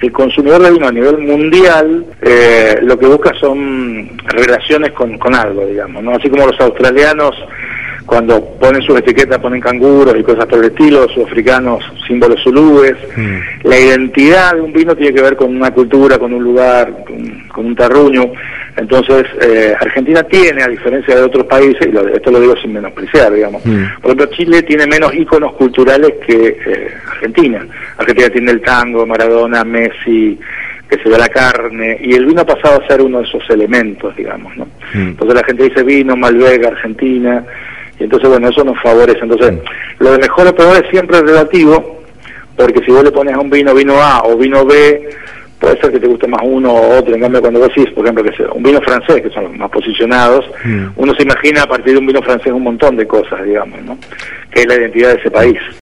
el consumidor de vino a nivel mundial lo que busca son relaciones con algo, digamos, ¿no? Así como los australianos, cuando ponen sus etiquetas, ponen canguros y cosas por el estilo, los sudafricanos, símbolos zulúes. La identidad de un vino tiene que ver con una cultura, con un lugar, con un terruño. Entonces, Argentina tiene, a diferencia de otros países, y esto lo digo sin menospreciar, digamos, por ejemplo, Chile tiene menos íconos culturales que Argentina. Argentina tiene el tango, Maradona, Messi, que se ve la carne, y el vino ha pasado a ser uno de esos elementos, digamos, ¿no? Entonces la gente dice vino, Malbec, Argentina, y entonces, bueno, eso nos favorece. Entonces, lo de mejor o peor es siempre relativo, porque si vos le pones a un vino A o vino B, puede ser que te guste más uno o otro. En cambio, cuando vos decís, por ejemplo, que sea un vino francés, que son los más posicionados, uno se imagina a partir de un vino francés un montón de cosas, digamos, ¿no? Que es la identidad de ese país.